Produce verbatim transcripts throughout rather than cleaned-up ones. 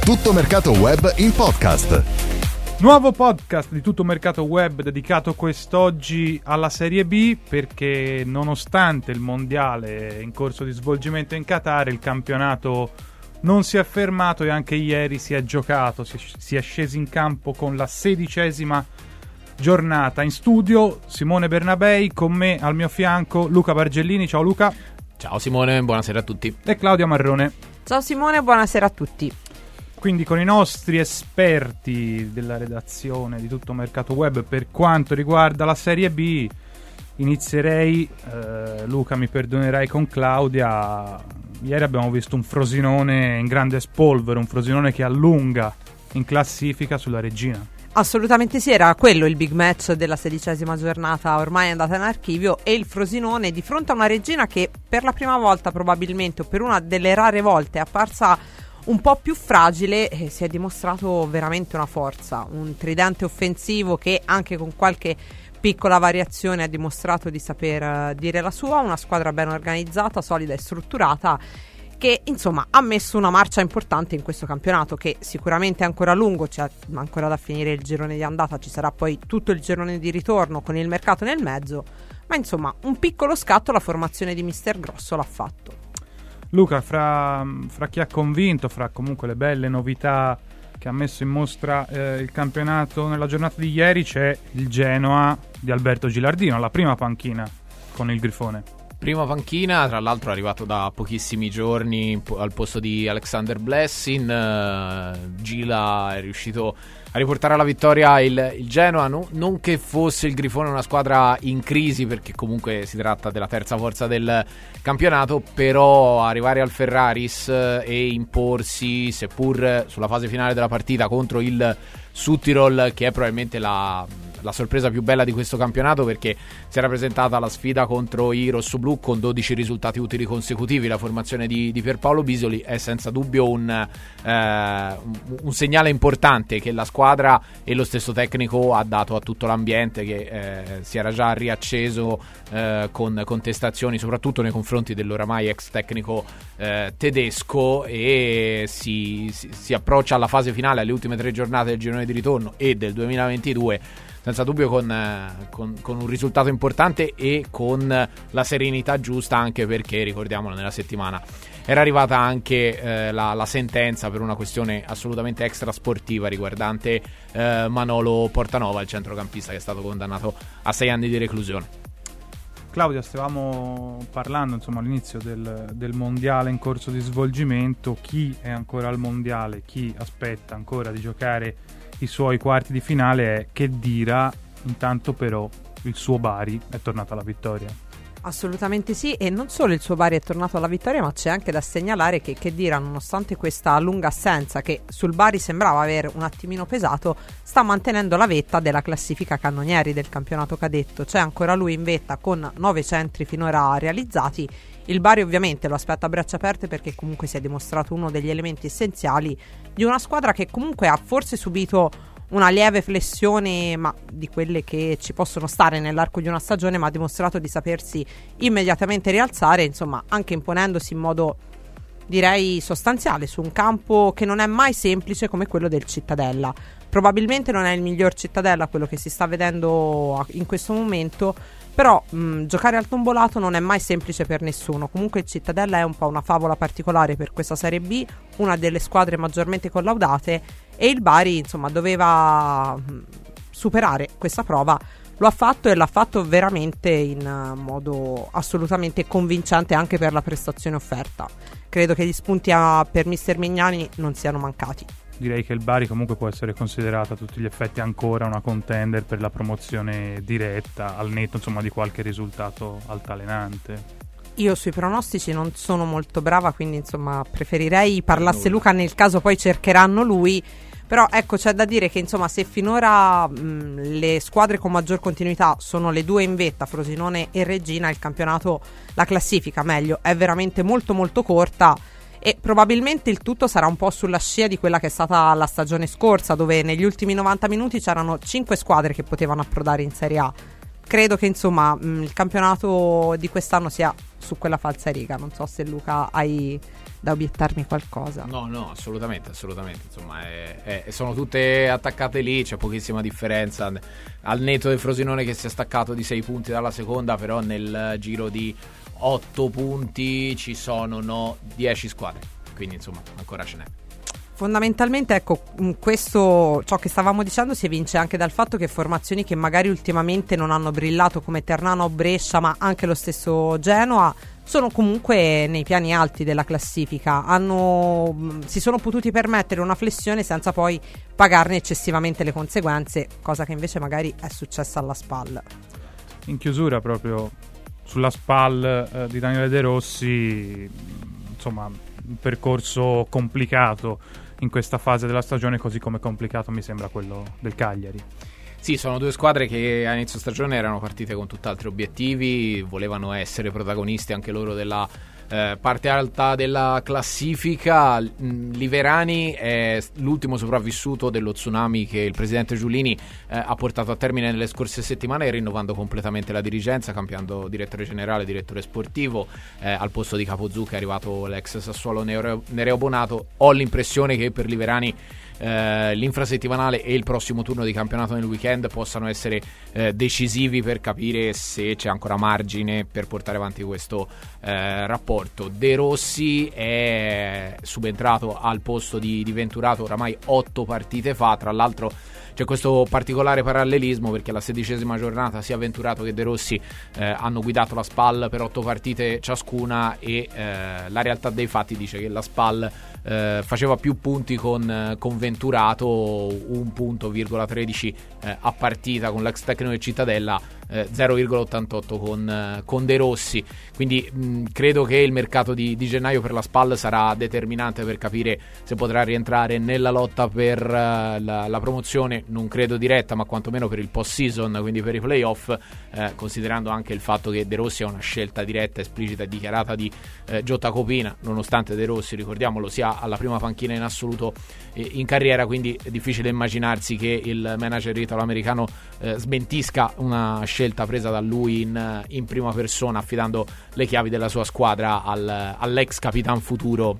Tutto Mercato Web in podcast. Nuovo podcast di Tutto Mercato Web dedicato quest'oggi alla Serie B, perché nonostante il mondiale in corso di svolgimento in Qatar, il campionato non si è fermato e anche ieri si è giocato, si, si è scesi in campo con la sedicesima giornata. In studio Simone Bernabei, con me al mio fianco Luca Bargellini. Ciao Luca. Ciao Simone, buonasera a tutti. E Claudia Marrone. Ciao Simone, buonasera a tutti. Quindi con i nostri esperti della redazione di Tutto Mercato Web per quanto riguarda la Serie B, inizierei, eh, Luca mi perdonerai, con Claudia. Ieri abbiamo visto un Frosinone in grande spolvero, un Frosinone che allunga in classifica sulla Reggina. Assolutamente sì, era quello il big match della sedicesima giornata, ormai è andata in archivio, e il Frosinone di fronte a una Reggina che per la prima volta probabilmente, o per una delle rare volte, è apparsa un po' più fragile, e si è dimostrato veramente una forza, un tridente offensivo che anche con qualche piccola variazione ha dimostrato di saper dire la sua, una squadra ben organizzata, solida e strutturata, che insomma ha messo una marcia importante in questo campionato, che sicuramente è ancora lungo, c'è ancora da finire il girone di andata, ci sarà poi tutto il girone di ritorno con il mercato nel mezzo, ma insomma un piccolo scatto la formazione di Mister Grosso l'ha fatto. Luca, fra, fra chi ha convinto, fra comunque le belle novità che ha messo in mostra eh, il campionato nella giornata di ieri, c'è il Genoa di Alberto Gilardino, la prima panchina con il Grifone. Prima panchina, tra l'altro è arrivato da pochissimi giorni al posto di Alexander Blessin. uh, Gila è riuscito a riportare alla vittoria il, il Genoa, no? Non che fosse il Grifone una squadra in crisi, perché comunque si tratta della terza forza del campionato, però arrivare al Ferraris e imporsi, seppur sulla fase finale della partita, contro il Südtirol, che è probabilmente la, la sorpresa più bella di questo campionato, perché si era presentata la sfida contro i rossoblù con dodici risultati utili consecutivi. La formazione di, di Pierpaolo Bisoli è senza dubbio un, eh, un, un segnale importante che la squadra e lo stesso tecnico ha dato a tutto l'ambiente, che eh, si era già riacceso eh, con contestazioni soprattutto nei confronti dell'oramai ex tecnico eh, tedesco, e si, si, si approccia alla fase finale, alle ultime tre giornate del girone di ritorno e del duemilaventidue senza dubbio con, eh, con, con un risultato importante e con la serenità giusta, anche perché, ricordiamolo, nella settimana era arrivata anche eh, la, la sentenza per una questione assolutamente extrasportiva riguardante eh, Manolo Portanova, il centrocampista che è stato condannato a sei anni di reclusione. Claudia, stavamo parlando insomma all'inizio del, del mondiale in corso di svolgimento. Chi è ancora al mondiale, chi aspetta ancora di giocare i suoi quarti di finale è Khedira. Intanto però il suo Bari è tornato alla vittoria. Assolutamente sì, e non solo il suo Bari è tornato alla vittoria, ma c'è anche da segnalare che Khedira, nonostante questa lunga assenza che sul Bari sembrava aver un attimino pesato, sta mantenendo la vetta della classifica cannonieri del campionato cadetto. C'è ancora lui in vetta con nove centri finora realizzati. Il Bari ovviamente lo aspetta a braccia aperte, perché comunque si è dimostrato uno degli elementi essenziali di una squadra che comunque ha forse subito una lieve flessione, ma di quelle che ci possono stare nell'arco di una stagione, ma ha dimostrato di sapersi immediatamente rialzare, insomma anche imponendosi in modo direi sostanziale su un campo che non è mai semplice come quello del Cittadella. Probabilmente non è il miglior Cittadella quello che si sta vedendo in questo momento, però mh, giocare al tombolato non è mai semplice per nessuno. Comunque il Cittadella è un po' una favola particolare per questa Serie B, una delle squadre maggiormente collaudate, e il Bari insomma doveva mh, superare questa prova. Lo ha fatto, e l'ha fatto veramente in uh, modo assolutamente convincente anche per la prestazione offerta. Credo che gli spunti a, per Mister Mignani non siano mancati. Direi che il Bari comunque può essere considerata a tutti gli effetti ancora una contender per la promozione diretta, al netto insomma di qualche risultato altalenante. Io sui pronostici non sono molto brava, quindi insomma preferirei parlasse Luca, nel caso poi cercheranno lui. Però ecco, c'è da dire che insomma se finora mh, le squadre con maggior continuità sono le due in vetta, Frosinone e Reggina, il campionato, la classifica meglio, è veramente molto molto corta, e probabilmente il tutto sarà un po' sulla scia di quella che è stata la stagione scorsa, dove negli ultimi novanta minuti c'erano cinque squadre che potevano approdare in Serie A. Credo che insomma mh, il campionato di quest'anno sia su quella falsariga. Non so se Luca hai da obiettarmi qualcosa. No, no, assolutamente, assolutamente. Insomma, è, è, sono tutte attaccate lì, c'è pochissima differenza. Al netto del Frosinone che si è staccato di sei punti dalla seconda, però nel giro di otto punti ci sono no, dieci squadre. Quindi, insomma, ancora ce n'è. Fondamentalmente, ecco, questo, ciò che stavamo dicendo si evince anche dal fatto che formazioni che magari ultimamente non hanno brillato come Ternana o Brescia, ma anche lo stesso Genoa, sono comunque nei piani alti della classifica, hanno, si sono potuti permettere una flessione senza poi pagarne eccessivamente le conseguenze, cosa che invece magari è successa alla SPAL. In chiusura proprio sulla SPAL eh, di Daniele De Rossi, insomma, un percorso complicato in questa fase della stagione, così come complicato mi sembra quello del Cagliari. Sì, sono due squadre che a inizio stagione erano partite con tutt'altri obiettivi, volevano essere protagonisti anche loro della eh, parte alta della classifica. Liverani è l'ultimo sopravvissuto dello tsunami che il presidente Giulini eh, ha portato a termine nelle scorse settimane, rinnovando completamente la dirigenza, cambiando direttore generale, direttore sportivo. Eh, al posto di Capozzu è arrivato l'ex Sassuolo Nereo, Nereo Bonato. Ho l'impressione che per Liverani Uh, l'infrasettimanale e il prossimo turno di campionato nel weekend possano essere uh, decisivi per capire se c'è ancora margine per portare avanti questo uh, rapporto. De Rossi è subentrato al posto di, di Venturato oramai otto partite fa. Tra l'altro c'è questo particolare parallelismo perché alla sedicesima giornata sia Venturato che De Rossi eh, hanno guidato la SPAL per otto partite ciascuna e eh, la realtà dei fatti dice che la SPAL eh, faceva più punti con, con Venturato, un punto virgola tredici eh, a partita con l'ex Tecno e Cittadella, eh, zero virgola ottantotto con, eh, con De Rossi. Quindi mh, credo che il mercato di, di gennaio per la SPAL sarà determinante per capire se potrà rientrare nella lotta per uh, la, la promozione, non credo diretta, ma quantomeno per il post season, quindi per i playoff, eh, considerando anche il fatto che De Rossi è una scelta diretta, esplicita e dichiarata di eh, Giota Copina, nonostante De Rossi, ricordiamolo, sia alla prima panchina in assoluto eh, in carriera, quindi è difficile immaginarsi che il manager italo-americano eh, smentisca una scelta presa da lui in, in prima persona, affidando le chiavi della sua squadra al, all'ex capitan futuro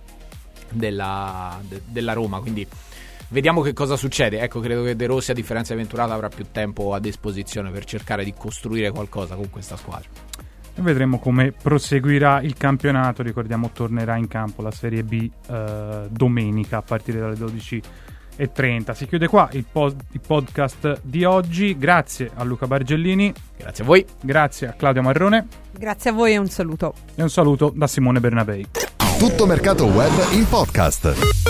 della, de, della Roma. Quindi vediamo che cosa succede. Ecco, credo che De Rossi, a differenza di Venturato, avrà più tempo a disposizione per cercare di costruire qualcosa con questa squadra. E vedremo come proseguirà il campionato. Ricordiamo, tornerà in campo la Serie B eh, domenica a partire dalle dodici e trenta. Si chiude qua il, pod- il podcast di oggi. Grazie a Luca Bargellini. Grazie a voi. Grazie a Claudio Marrone. Grazie a voi e un saluto. E un saluto da Simone Bernabei. Tutto Mercato Web in podcast.